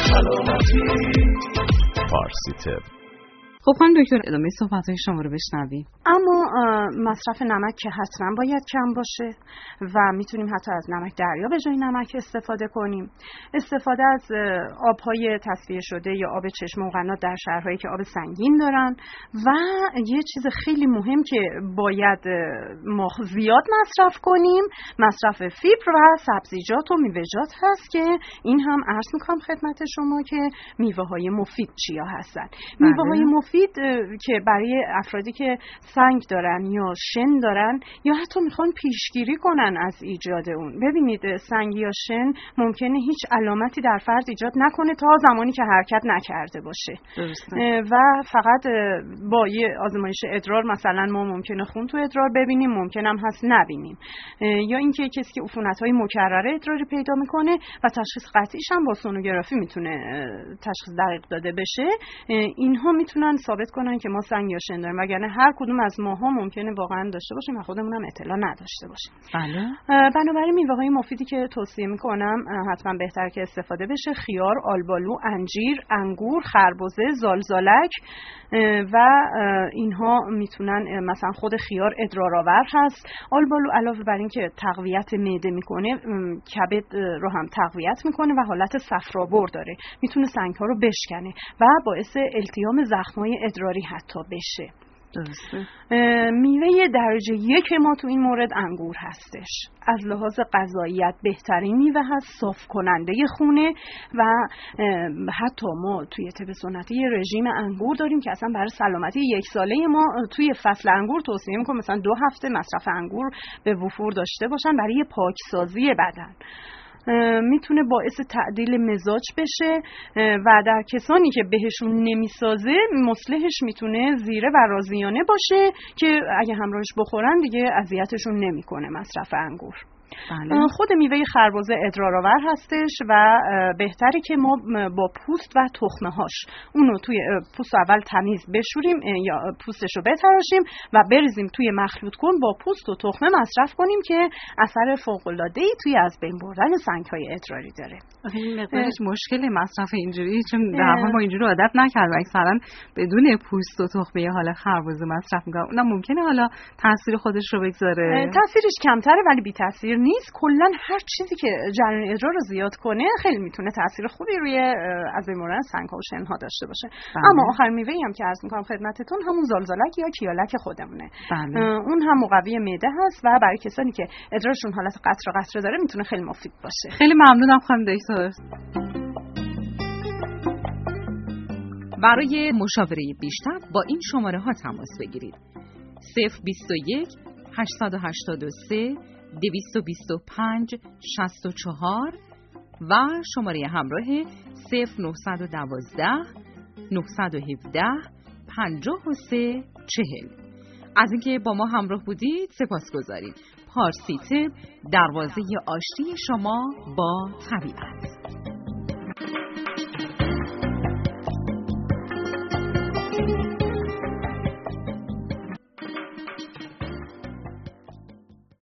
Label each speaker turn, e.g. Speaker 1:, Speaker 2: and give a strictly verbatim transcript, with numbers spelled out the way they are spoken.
Speaker 1: سلامتی. فارسی تب.
Speaker 2: خب خانم دکتر ادامه صحبت‌های شما رو بشنویم.
Speaker 3: اما مصرف نمک که حتما باید کم باشه و میتونیم حتی از نمک دریا به جای نمک استفاده کنیم. استفاده از آب‌های تصفیه شده یا آب چشمه و قنات در شهرهایی که آب سنگین دارن و یه چیز خیلی مهم که باید ما زیاد مصرف کنیم مصرف فیبر و سبزیجات و میوه‌جات هست که این هم عرض میکنم خدمت شما که میوه‌های مفید چیا هستن. میوه‌های مفید که برای افرادی که سنگ دارن یا شن دارن یا حتی میخوان پیشگیری کنن از ایجاد اون. ببینید سنگ یا شن ممکنه هیچ علامتی در فرد ایجاد نکنه تا زمانی که حرکت نکرده باشه. درسته. و فقط با یه آزمایش ادرار مثلا ما ممکنه خون تو ادرار ببینیم، ممکنه هم هست نبینیم. یا اینکه کسی که عفونت‌های مکرره ادراری پیدا میکنه و تشخیص قطعیش هم با سونوگرافی میتونه تشخیص دقیق داده بشه، اینها میتونن ثابت کنن که ما سنگ یا شن داریم، وگرنه هر کدوم از ماها ممکنه واقعا داشته باشیم و خودمون هم اطلاع نداشته باشیم.
Speaker 2: بله.
Speaker 3: بنابراین میوه‌های مفیدی که توصیه میکنم حتما بهتر که استفاده بشه خیار، آلبالو، انجیر، انگور، خربزه، زالزالک و اینها میتونن، مثلا خود خیار ادرارآور هست. آلبالو علاوه بر این که تقویت معده میکنه، کبد رو هم تقویت میکنه و حالت صفرابر داره، میتونه سنگ‌ها رو بشکنه و باعث التیام زخم‌های ادراری حتی بشه.
Speaker 2: درسته.
Speaker 3: میوه درجه یک ما تو این مورد انگور هستش. از لحاظ غذاییت بهترین میوه هست، صاف کننده خونه و حتی ما توی طب سنتی رژیم انگور داریم که اصلا برای سلامتی یک ساله ما توی فصل انگور توصیه میکنم مثلا دو هفته مصرف انگور به وفور داشته باشن برای پاکسازی بدن. میتونه باعث تعدیل مزاج بشه و در کسانی که بهشون نمیسازه مصلحش میتونه زیره و رازیانه باشه که اگه همراهش بخورن دیگه اذیتشون نمیکنه مصرف انگور. بله. خود میوه خربزه ادرارآور هستش و بهتره که ما با پوست و تخمه هاش اونو توی پوست اول تمیز بشوریم یا پوستش رو بتراشیم و بریزیم توی مخلوط کن با پوست و تخمه مصرف کنیم که اثر فوق‌العاده‌ای توی از بین بردن سنگ‌های ادراری داره.
Speaker 2: این مقدارش مشکل مصرف اینجوری، چون در واقع ما اینجوری عادت نکردیم اکثرا بدون پوست و تخمه حالا خربزه مصرف می‌کنیم. اونم ممکنه حالا تاثیر خودش رو بگذاره.
Speaker 3: تاثیرش کمتره ولی بی تاثیر نیست. کلا هر چیزی که جریان ادرار رو زیاد کنه خیلی میتونه تاثیر خوبی روی از بین بردن سنگ‌ها و شن‌ها داشته باشه. بله. اما آخر میوه‌ای هم که عرض می‌کنم خدمتتون همون زالزالک یا کیالک خودمونه.
Speaker 2: بله.
Speaker 3: اون هم مقوی معده هست و برای کسانی که ادرارشون حالت قطره قطره داره میتونه خیلی مفید باشه.
Speaker 2: خیلی ممنونم خانم دکتر. برای مشاوره بیشتر با این شماره ها تماس بگیرید: صفر بیست و یک هشتصد و هشتاد و سه دویست و بیست و پنج شصت و چهار و شماره همراه صفر نهصد و دوازده نهصد و هفده پنجاه و سه چهل. از اینکه با ما همراه بودید سپاسگزاریم. پارسی تب، دروازه آشتی شما با طبیعت.